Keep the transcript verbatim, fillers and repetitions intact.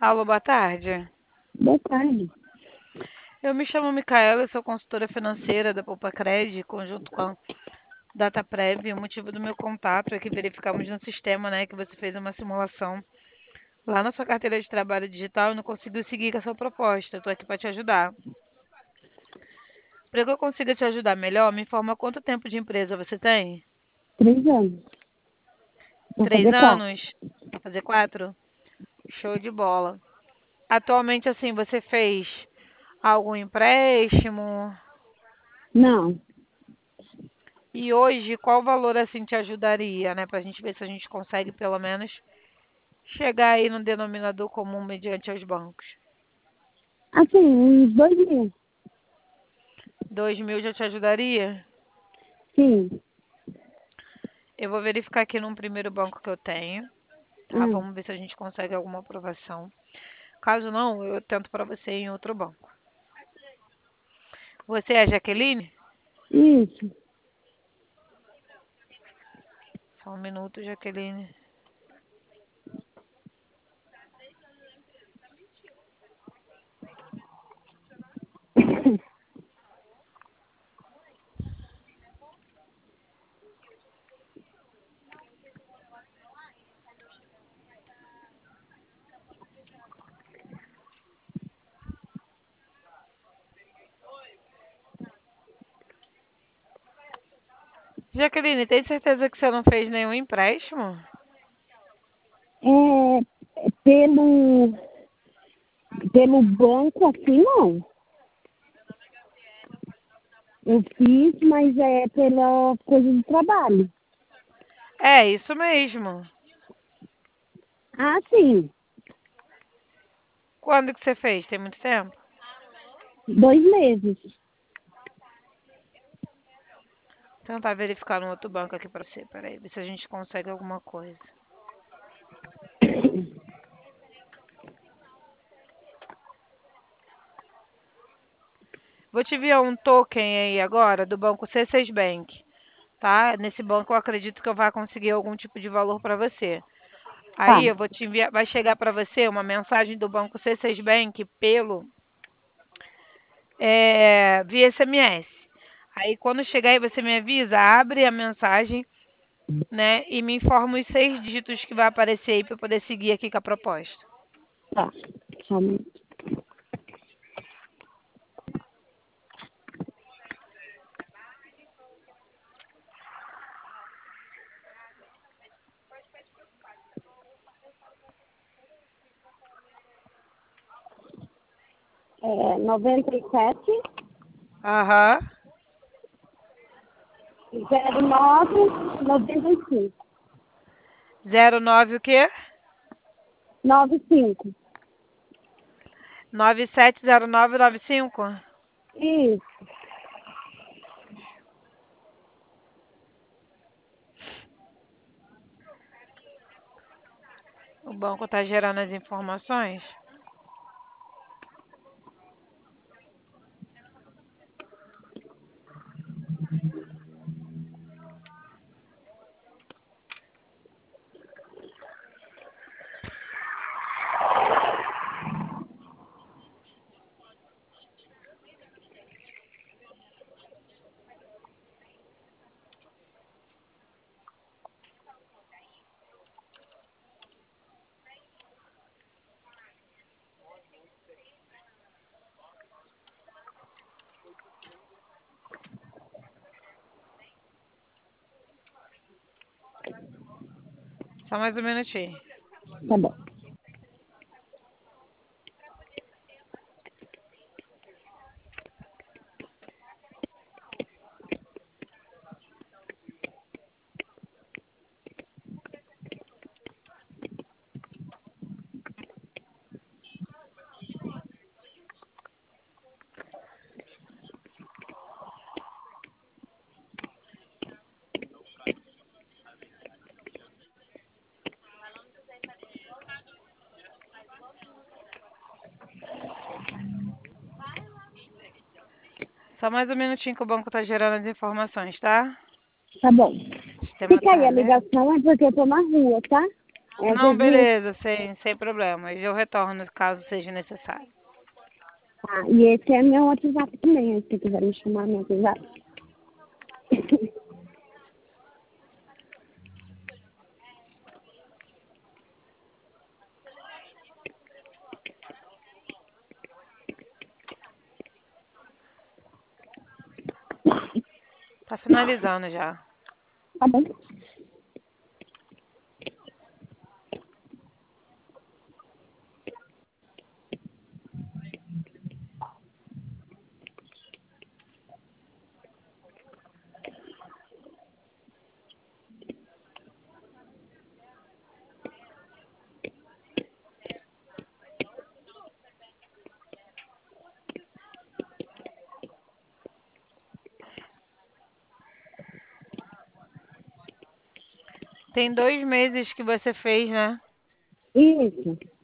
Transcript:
Alô, boa tarde. Boa tarde. Eu me chamo Micaela, eu sou consultora financeira da Poupa Cred, conjunto com a Dataprev. O motivo do meu contato é que verificamos no sistema, né, que você fez uma simulação lá na sua carteira de trabalho digital e não conseguiu seguir com a sua proposta. Estou aqui para te ajudar. Para que eu consiga te ajudar melhor, me informa quanto tempo de empresa você tem? Três anos. Vou Três fazer quatro. anos? Vai fazer quatro? Show de bola. Atualmente, assim, você fez algum empréstimo? Não. E hoje, qual valor assim te ajudaria, né? Pra gente ver se a gente consegue pelo menos chegar aí no denominador comum mediante os bancos. Assim, uns dois mil. Dois mil já te ajudaria? Sim. Eu vou verificar aqui num primeiro banco que eu tenho, tá? Hum. Vamos ver se a gente consegue alguma aprovação. Caso não, eu tento para você em outro banco. Você é a Jaqueline? Isso. Só um minuto, Jaqueline. Jaqueline, tem certeza que você não fez nenhum empréstimo? É, pelo, pelo banco, assim, não. Eu fiz, mas é pela coisa de trabalho. É, isso mesmo. Ah, sim. Quando que você fez? Tem muito tempo? Dois meses. Tentar verificar no outro banco aqui pra você. Peraí, ver se a gente consegue alguma coisa. Vou te enviar um token aí agora do banco C seis Bank, tá? Nesse banco eu acredito que eu vá conseguir algum tipo de valor para você. Tá. Aí eu vou te enviar, vai chegar para você uma mensagem do banco C seis Bank pelo é, via S M S. Aí quando chegar aí você me avisa, abre a mensagem, né, e me informa os seis dígitos que vai aparecer aí para eu poder seguir aqui com a proposta. Tá. Só um minuto. É noventa e sete, Aham. zero nove, noventa e cinco. Zero nove o quê? Nove cinco. Nove sete zero nove nove cinco. Isso. O banco está gerando as informações. Só mais um minutinho. Tá bom. Só mais um minutinho que o banco está gerando as informações, tá? Tá bom. O sistema Se tá cair a alerta. ligação é porque eu tô na rua, tá? É, Não, viu? beleza, sem, sem problemas. Eu retorno caso seja necessário. Ah, e esse é meu WhatsApp também, se quiser me chamar no WhatsApp. Tá finalizando já. Tá bom? Tem dois meses que você fez, né? Isso.